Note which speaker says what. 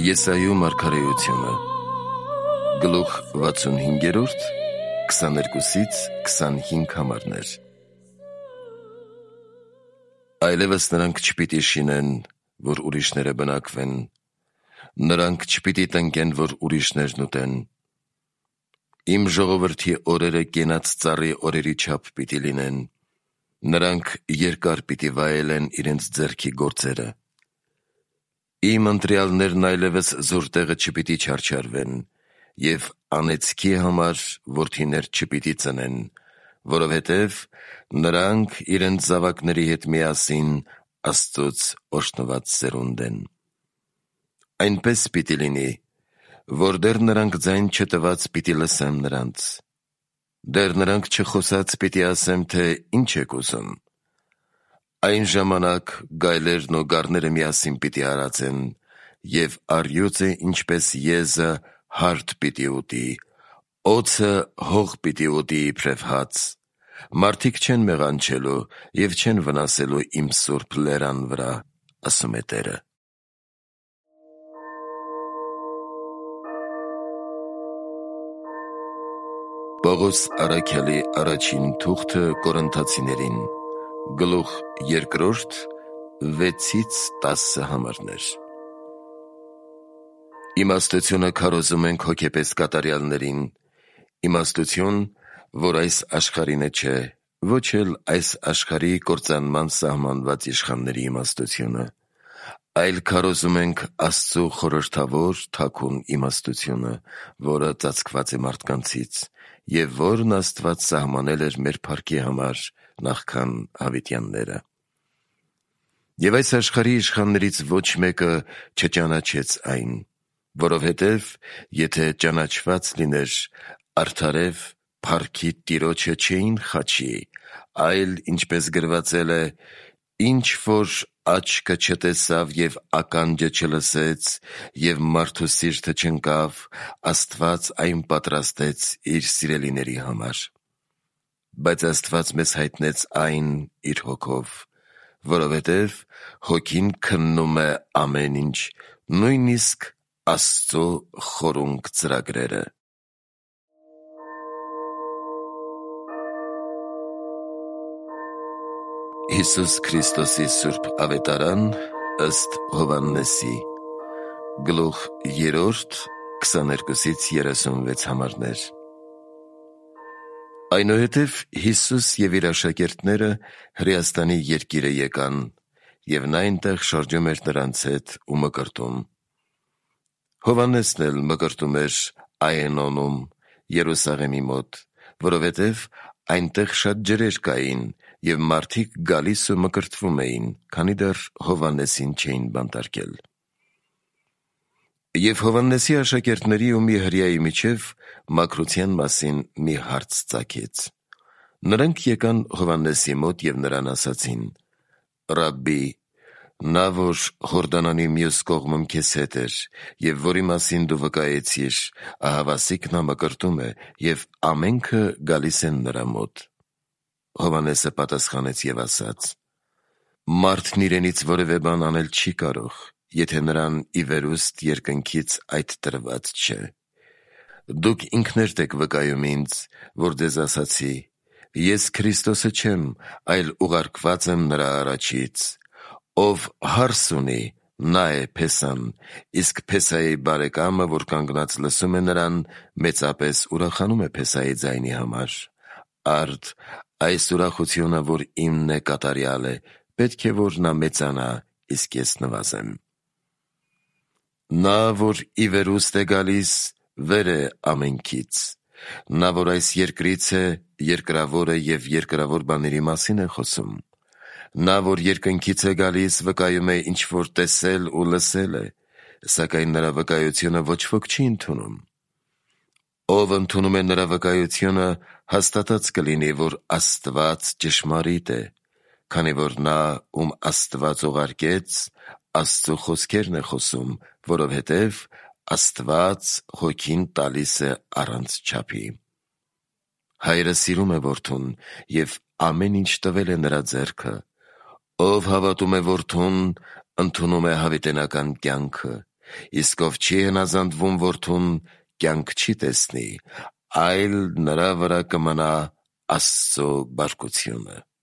Speaker 1: Եսայու մարգարեությունը գլուխ 65-րդ 22-ից 25 համարներ։ Այլևս նրանք չպիտի շինեն, որ ուրիշները բնակվեն, նրանք չպիտի տնկեն, որ ուրիշներն ուտեն։ Իմ ժողովրդի օրերը կենաց ծառի օրերի չափ պիտի լինեն, նրանք երկար պիտի վայելեն իրենց ձեռքի գործերը։ Իմ ընտրյալներն այլևս զուր տեղը չպիտի չարչարվեն, և անեծքի համար որդիներ չպիտի ծնեն, որովհետև նրանք իրենց զավակների հետ միասին Աստծուց օրհնված սերունդ են։ Այնպես պիտի լինի, որ դեռ նրանք ձայն չտված պիտի լսեմ նրանց, դեռ նրանք չխոսած պիտի ասեմ, թե ինչ եք ուզում։ Այն ժամանակ գայլերն ու գառները միասին պիտի արածեն, և առյուծը ինչպես եզը հարթ պիտի ուտի, օձը հող պիտի ուտի իբրև հաց։ Մարդիկ չեն մեղանչելու և չեն վնասելու իմ սուրբ լերան վրա, ասում է Տերը։ Պողոս առաքյալի առաջին թուղթը Կորինթացիներին, գլուխ 2, 6-ից 10 համարներ։ Իմաստությունը քարոզում ենք հոգեպես կատարյալներին, իմաստություն, որ այս աշխարհինը չէ, ոչ էլ այս աշխարհի կործանման սահմանված իշխանների իմաստությունը, այլ քարոզում ենք Աստծու խորհրդավոր թաքուն իմաստությունը, որը ծածկված է մարդկանցից, և որն Աստված սահմանել էր մեր փառքի համար նախքան հավիտյանները։ Եվ այս աշխարհի իշխաններից ոչ մեկը չճանաչեց այն, որովհետև եթե ճանաչված լիներ, արդարև փառքի Տիրոջը չէին խաչի, այլ ինչպես գրվածել է. «Ինչ որ աչքը չտեսավ և ականջը չլսեց, և մարդու սիրտը չընկավ, Աստված այն պատրաստեց իր սիրելիների համար»։ Բայց Աստված մեզ հայտնեց այն իր Հոգով, որովհետև Հոգին քննում է ամեն ինչ, նույնիսկ Աստծու խորունկ ծրագրերը։ Հիսուս Քրիստոսի սուրբ ավետարան ըստ Հովհաննեսի, գլուխ 3, 22-ից 36 համարներ։ Այնուհետև Հիսուս և իր աշակերտները Հրեաստանի երկիրը եկան, և նա այնտեղ շրջում էր նրանց հետ ու մկրտում։ Հովհաննեսն էլ մկրտում էր Այենոնում, Երուսաղեմի մոտ, որովհետև այնտեղ շատ ջրեր կային, և մարդիկ գալիս ու մկրտվում էին, քանի դեռ Հովհաննեսին չէին բանտարկել։ Եվ Հովհաննեսի աշակերտների ու մի հրեայի միջև մաքրության մասին մի հարց ծագեց։ Նրանք եկան Հովհաննեսի մոտ և նրան ասացին. «Ռաբբի, նա, որ Հորդանանի մյուս կողմում քեզ հետ էր, և որի մասին դու վկայեցիր, ահավասիկ նա մկրտում է, և ամենքը գալիս են նրա մոտ»։ Հովհաննեսը պատասխանեց և ասաց. «Մարդն իրենից որևէ բան անել չի կարող, եթե նրան ի վերուստ երկնքից այդ տրված չէ։ Դուք ինքներդ եք վկայում ինձ, որ ձեզ ասացի. ես Քրիստոսը չեմ, այլ ուղարկված եմ նրա առաջից։ Ով հարս ունի, նա է Փեսան, իսկ Փեսայի բարեկամը, որ կանգնած լսում է նրան, մեծապես ուրախանում է Փեսայի ձայնի համար։ Արդ, այս ուրախությունը, որ իմն է, կատարյալ է, պետք է, որ նա մեծանա, իսկ ես նվազեմ։ Նա, որ ի վերուստ է գալիս, վեր է ամենքից։ Նա, որ այս երկրից է, երկրավոր է և երկրավոր բաների մասին է խոսում։ Նա, որ երկնքից է գալիս, վկայում է, ինչ որ տեսել ու լսել է, սակայն նրա վկայությունը ոչ ոք չի ընդունում։ Ով ընդունում է նրա վկայությունը, հաստատած կլինի, որ Աստված ճշմարիտ է, քանի որ նա, ում Աստված ուղարկեց, Աստծու խոսքերն է խոսում, որովհետև Աստված Հոգին տալիս է առանց չափի։ Հայրը սիրում է որդուն և ամեն ինչ տվել է նրա ձեռքը։ Ով հավատում է որդուն, ընդունում է հավիտենական կյանքը իսկ ով չի հնազանդվում որդուն, կյանք չի տեսնի, այլ նրա վրա կմնա Աստծո բարկությունը։